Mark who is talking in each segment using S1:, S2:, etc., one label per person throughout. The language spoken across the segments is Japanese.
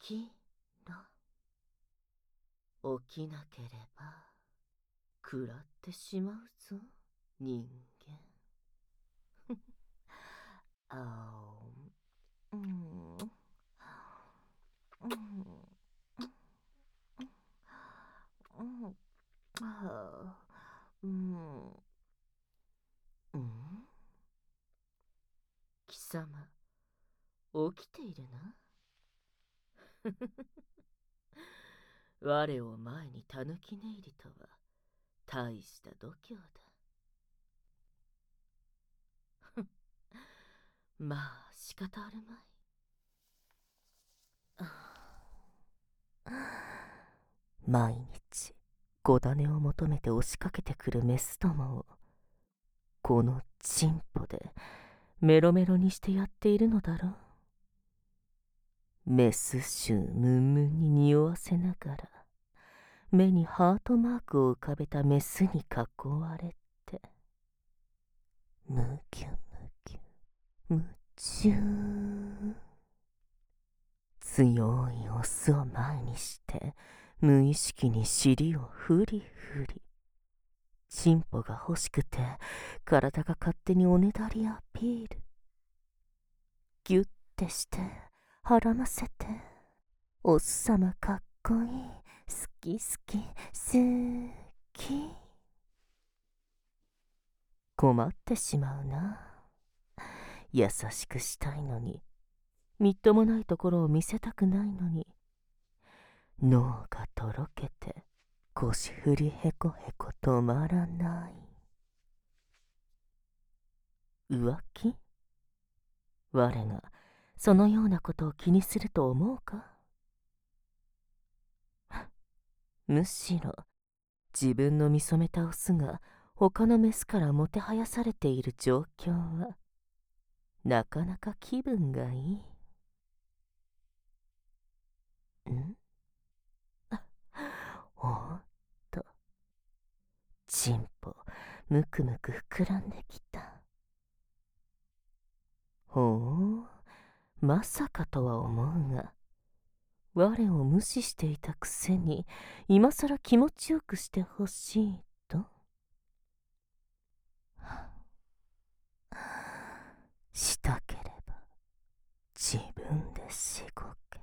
S1: きろ。起きなければ食らってしまうぞ、人間。あお、うん、うん、うん、あうん、うん。貴様、起きているな。我を前にたぬき寝入りとは大した度胸だ。まあ仕方あるまい。毎日子種を求めて押しかけてくるメスどもをこのチンポでメロメロにしてやっているのだろう。メス臭ムンムンに匂わせながら目にハートマークを浮かべたメスに囲われて、むぎゅむぎゅ夢中。強いオスを前にして無意識に尻をフリフリ。チンポが欲しくて体が勝手におねだりアピール。ギュッてして腹ませて、おっさまかっこいい、好き好き好き。困ってしまうな。優しくしたいのに、みっともないところを見せたくないのに、脳がとろけて腰振りへこへこ止まらない。浮気？我がそのようなことを気にすると思うか？むしろ自分の見初めたオスが他のメスからもてはやされている状況はなかなか気分がいい。ん？おっと、チンポむくむく膨らんできた。ほう、まさかとは思うが、我を無視していたくせに今さら気持ちよくしてほしいと？したければ自分でしごけ。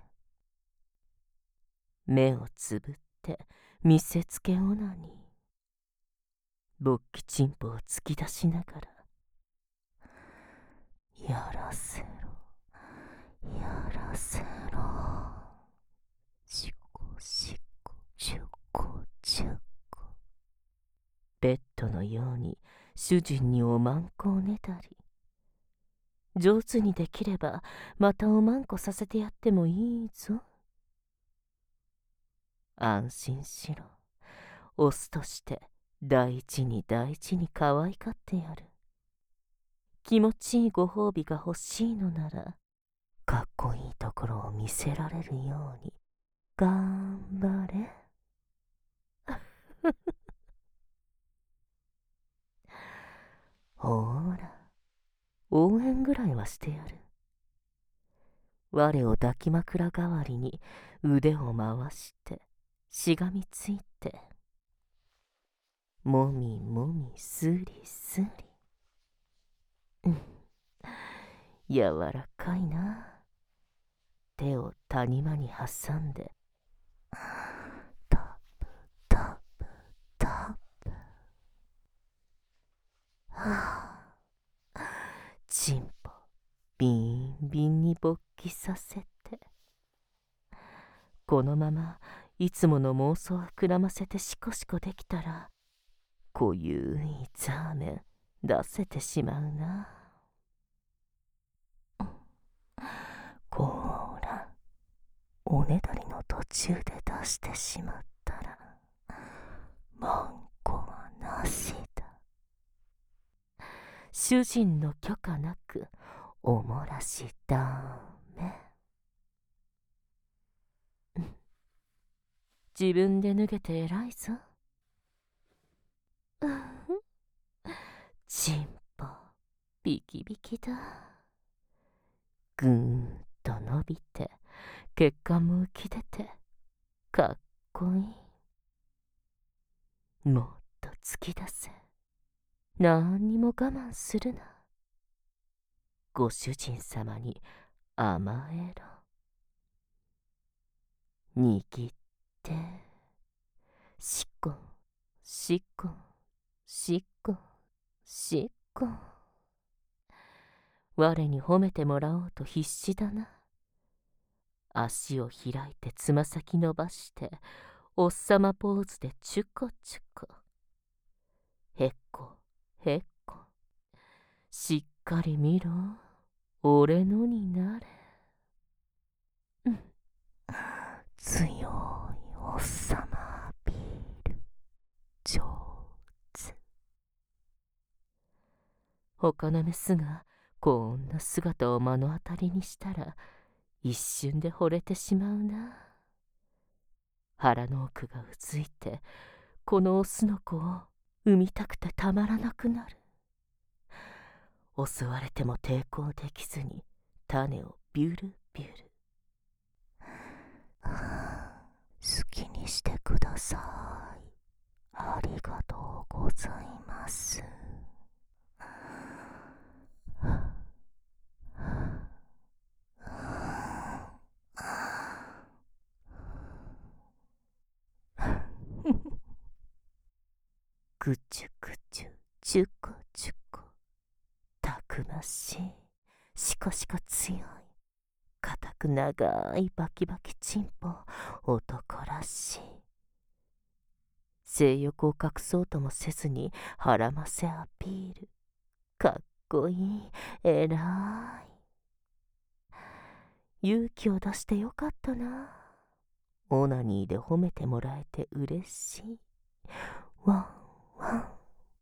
S1: 目をつぶって見せつけオナニー。勃起チンポを突き出しながら、やらせろやらせろ、シコシコチュコチュコ。ベッドのように主人におまんこをねだり、上手にできればまたおまんこさせてやってもいいぞ。安心しろ。オスとして大事に大事に可愛がってやる。気持ちいいご褒美が欲しいのなら、かっこいいところを見せられるように頑張れ。ほーら、応援ぐらいはしてやる。我を抱き枕代わりに腕を回してしがみついて、もみもみすりすり。柔らかいな。手を谷間に挟んで、タプタプタプ。はあ、チンポビンビンに勃起させて、このままいつもの妄想を膨らませてシコシコできたら、濃ゆいザーメン出せてしまうな。こーら、おねだりの途中で出してしまったらマンコはなしだ。主人の許可なくおもらしダメ。自分で脱げて偉いぞ。チンポビキビキだ。ぐーんと伸びて血管も浮き出てかっこいい。もっと突き出せ。なんにも我慢するな。ご主人様に甘えろ。握ってしっこんしっこんしっこんしっこん。我に褒めてもらおうと必死だな。足を開いてつま先伸ばしておっさまポーズでチュコチュコ。へっこへっこ。しっかり見ろ。俺のになれ。強いおっさまアピール上手。他のメスがこんな姿を目の当たりにしたら一瞬で惚れてしまうな。腹の奥がうずいてこのオスの子を産みたくてたまらなくなる。襲われても抵抗できずに種をビュルビュル。好きにしてください。ありがとうございます。ぐちゅぐちゅちゅこちゅこ。たくましい、しかしか強い、固く長いバキバキチンポ。男らしい。性欲を隠そうともせずに腹ませアピール。かっこいい。えらい。勇気を出してよかったな。オナニーで褒めてもらえて嬉しい。ワンワン。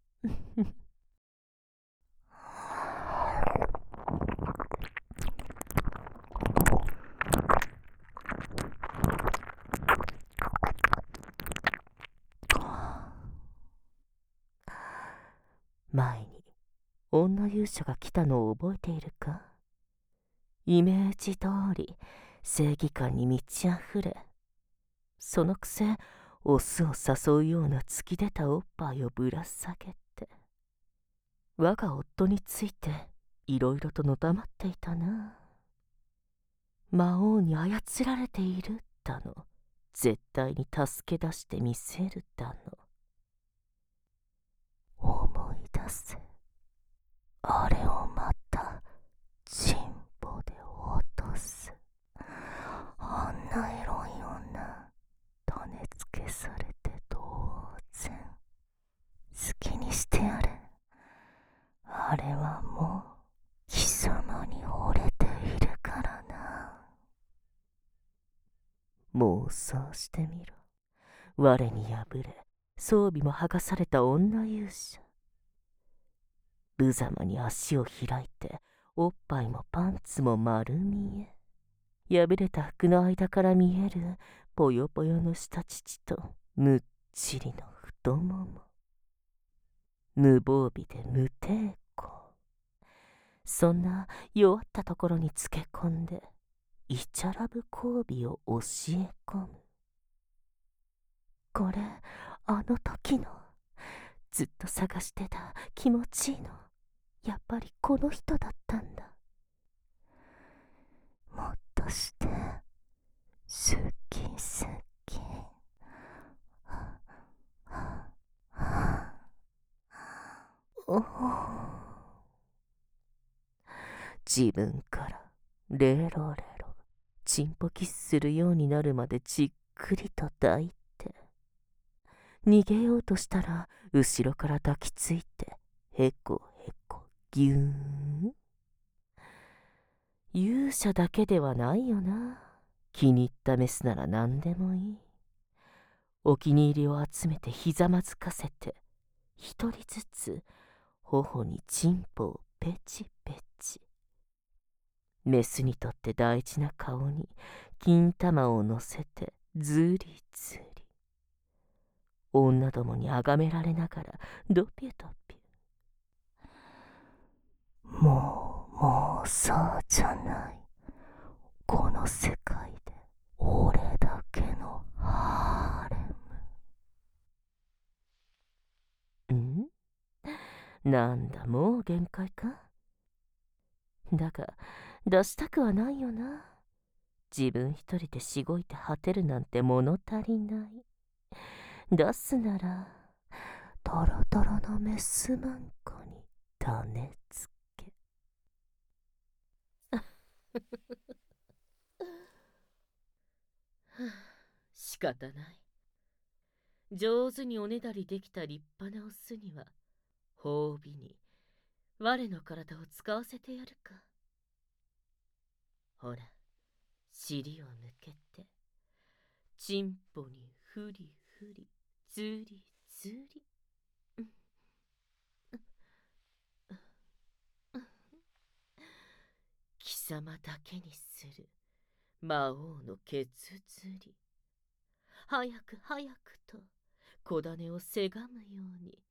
S1: 前に女勇者が来たのを覚えているか？イメージ通り正義感に満ち溢れ、そのくせオスを誘うような突き出たおっぱいをぶら下げて、我が夫についていろいろとのたまっていたな。魔王に操られているだの、絶対に助け出してみせるだの。思い出せ。あれをまたチンポで落とす。あんなエロい女、種付けされて当然。好きにしてやれ。あれはもう貴様に惚れているからな。妄想してみろ。我に敗れ装備も剥がされた女勇者。無様に足を開いておっぱいもパンツも丸見え。破れた服の間から見えるぽよぽよの下乳とむっちりの太もも。無防備で無抵抗。そんな弱ったところにつけ込んでイチャラブ交尾を教え込む。これあの時の、ずっと探してた気持ちいいの、やっぱりこの人だったんだ。もっとして好き好き。お自分からレロレロチンポキスするようになるまでじっくりと抱いて、逃げようとしたら後ろから抱きついてへこへこぎゅーん。勇者だけではないよな。気に入ったメスなら何でもいい。お気に入りを集めてひざまずかせて一人ずつ頬にチンポをペチペチ。メスにとって大事な顔に金玉を乗せてずりずり。女どもにあがめられながらドピュドピュ。もう妄想じゃない。この世界でなんだ、もう限界か。だが、出したくはないよな。自分一人でしごいて果てるなんて物足りない。出すなら、トロトロのメスマンコに種付け。仕方ない。上手におねだりできた立派なオスには、褒美に我の体を使わせてやるか。ほら、尻を抜けて、チンポにふりふり、ずりずり。貴様だけにする魔王のケツ釣り。早く早くと小種をせがむように。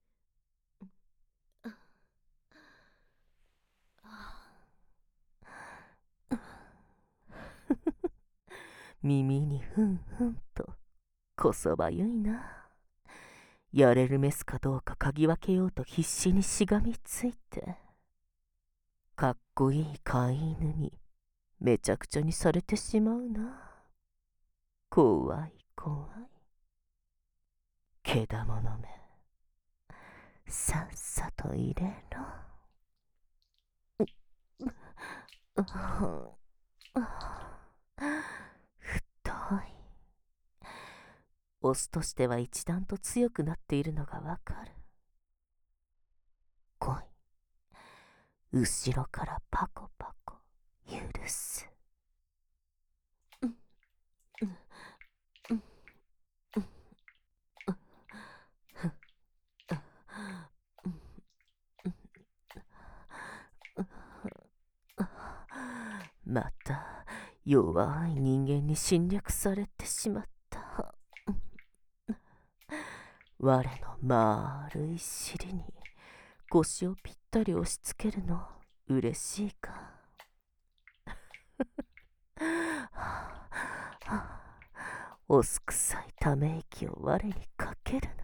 S1: 耳にふんふんとこそばゆいな。やれるメスかどうか嗅ぎ分けようと必死にしがみついて、かっこいい飼い犬にめちゃくちゃにされてしまうな。怖い怖い。けだものめ、さっさと入れろ。太い。オスとしては一段と強くなっているのがわかる。来い。後ろからパコパコ許す。また弱い人間に侵略されてしまった。我の丸い尻に腰をぴったり押し付けるの嬉しいか。おすくさいため息を我にかける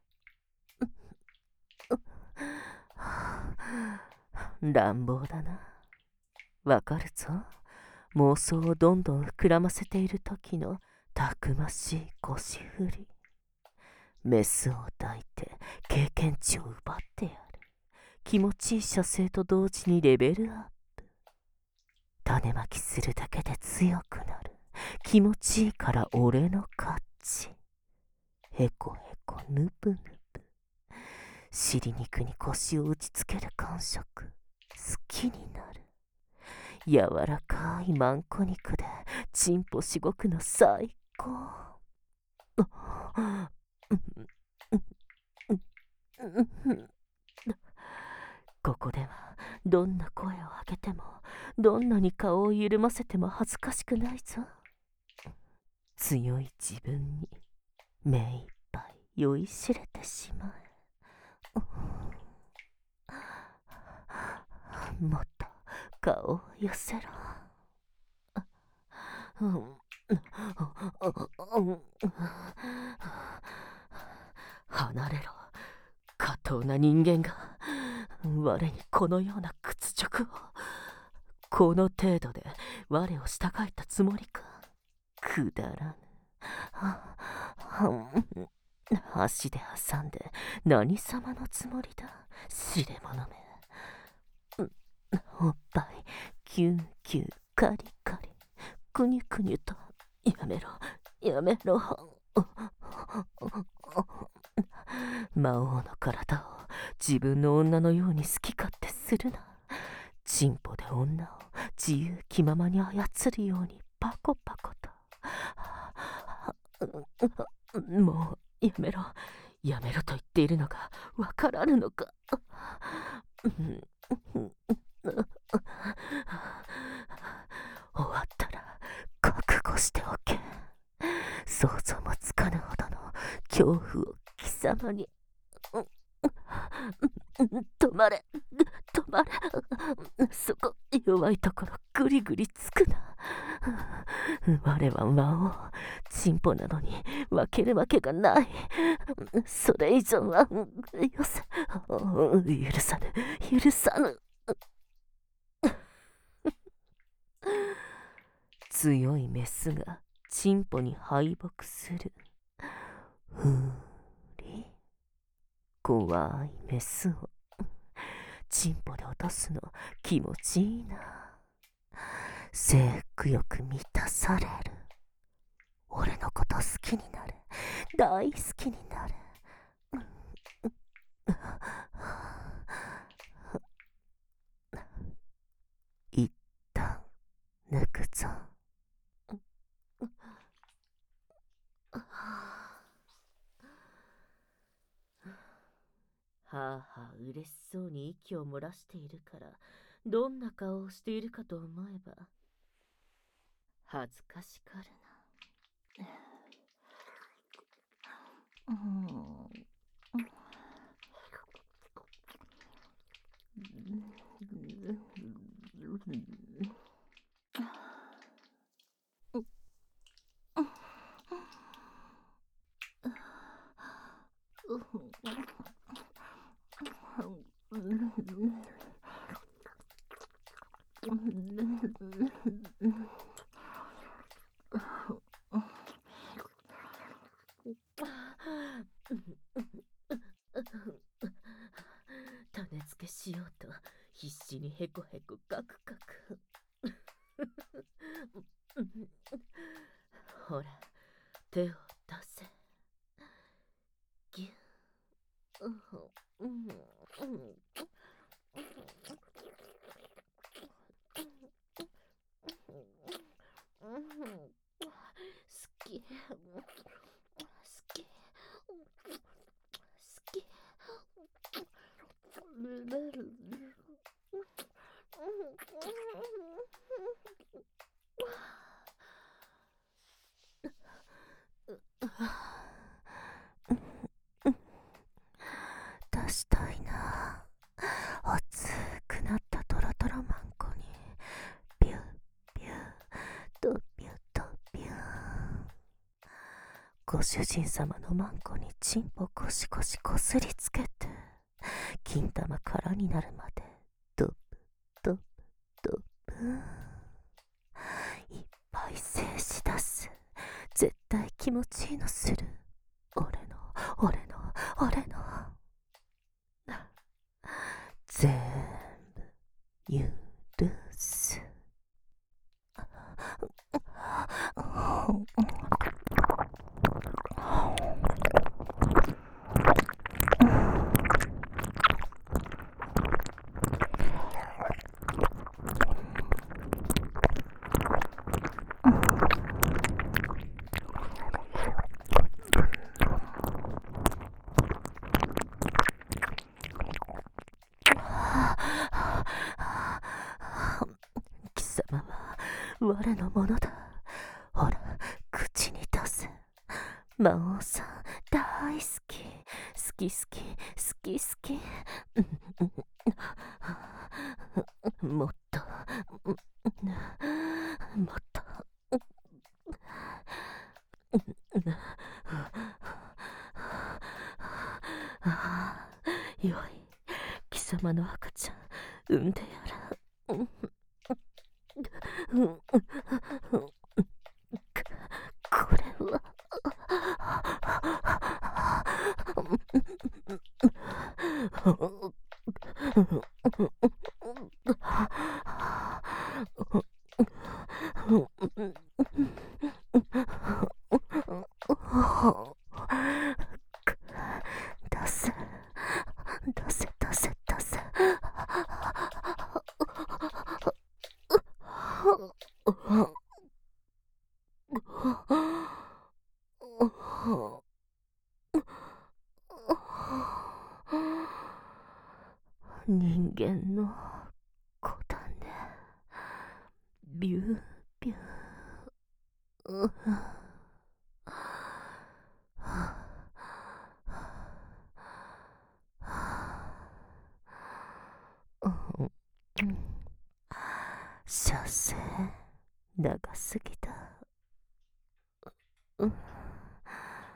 S1: な。乱暴だな。わかるぞ。妄想をどんどん膨らませている時のたくましい腰振り。メスを抱いて経験値を奪ってやる。気持ちいい射精と同時にレベルアップ。種まきするだけで強くなる。気持ちいいから俺の勝ち。へこへこぬぶぬぶ。尻肉に腰を打ちつける感触、好きになる。柔らかいマンコ肉でチンポしごくの最高。ここではどんな声を上げても、どんなに顔を緩ませても恥ずかしくないぞ。強い自分に目いっぱい酔いしれてしまえ。もっと顔を寄せろ。離れろ、下等な人間が。我にこのような屈辱を。この程度で我を従えたつもりか。くだらぬ。足で挟んで何様のつもりだ、知れ者め。おっぱいキューキューカリカリ、くにゅくにゅと。やめろやめろ。魔王の体を自分の女のように好き勝手するな。チンポで女を自由気ままに操るようにパコパコと。もうやめろやめろと言っているのがわからぬのか。終わったら覚悟しておけ。想像もつかぬほどの恐怖を貴様に。止まれ止まれ。そこ弱いところグリグリつくな。我は魔王。チンポなのに分けるわけがない。それ以上はよせ。許さぬ、許さぬ。強いメスがチンポに敗北する。ふーり。怖いメスをチンポで落とすの気持ちいいな。性欲よく満たされる。俺のこと好きになる。大好きになる。一旦抜くぞ。はあはあ嬉しそうに息を漏らしているから、どんな顔をしているかと思えば恥ずかしがる種付けしようと必死にヘコヘコカクカク。ほら、手を出せ。ギュッ。好き。出したいな。熱くなったトロトロマンコにピュッピュッとピュッとピュッ。ご主人様のマンコにチンポコシコシこすりつけて、金玉空になるまでドップドップドップ。いっぱい精子出す。絶対気持ちいいのする。俺の全部許す。貴様は我のものだ。ほら、口に出せ。魔王さん大好き。好き好き好き好き。もっともっと。よい、貴様の赤ちゃん産んでやる。これは出せ出せ出せ出せ。人間の子だね。ビュービュー。射精長すぎた。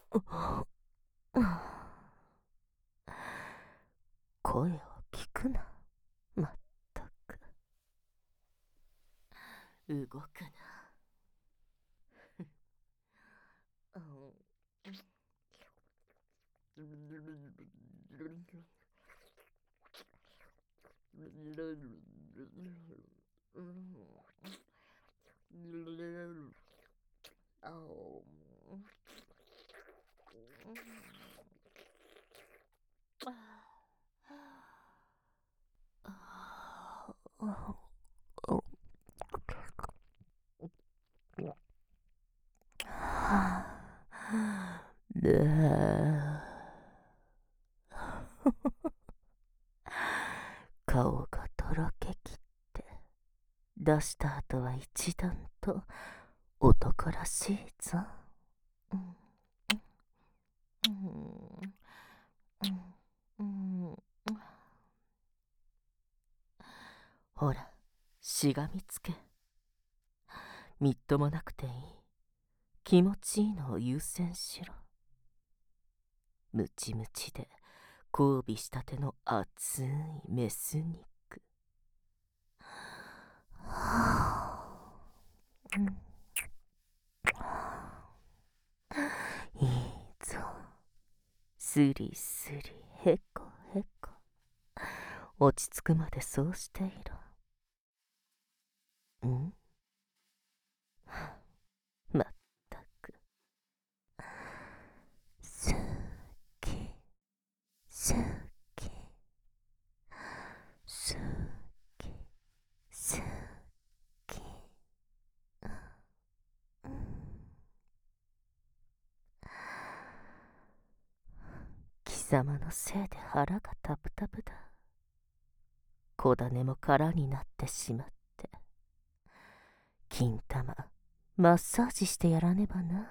S1: 声を聞くな、まったく。動くな。顔がとろけきって出した後は一段と男らしいぞ。ほら、しがみつけ。みっともなくていい。気持ちいいのを優先しろ。ムチムチで交尾したての熱いメス肉。いいぞ。スリスリへこへこ。落ち着くまでそうしていろ。まったく。好き、好き、好き、好き。貴様のせいで腹がタプタプだ。小種も空になってしまって。金玉、マッサージしてやらねばな。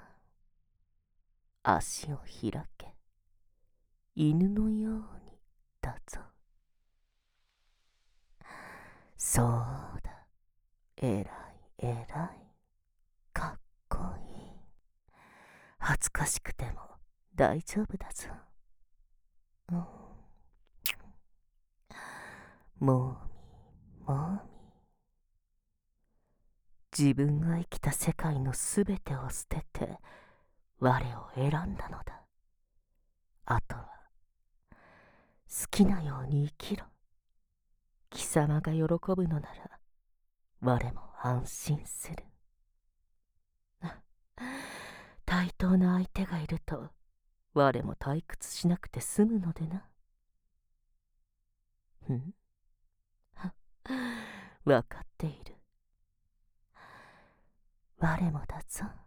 S1: 足を開け。犬のようにだぞ。そうだ。えらいえらい。かっこいい。恥ずかしくても大丈夫だぞ。もみもみ。自分が生きた世界のすべてを捨てて我を選んだのだ。あとは好きなように生きろ。貴様が喜ぶのなら我も安心する。対等な相手がいると我も退屈しなくて済むのでな。わかっている。我もだぞ。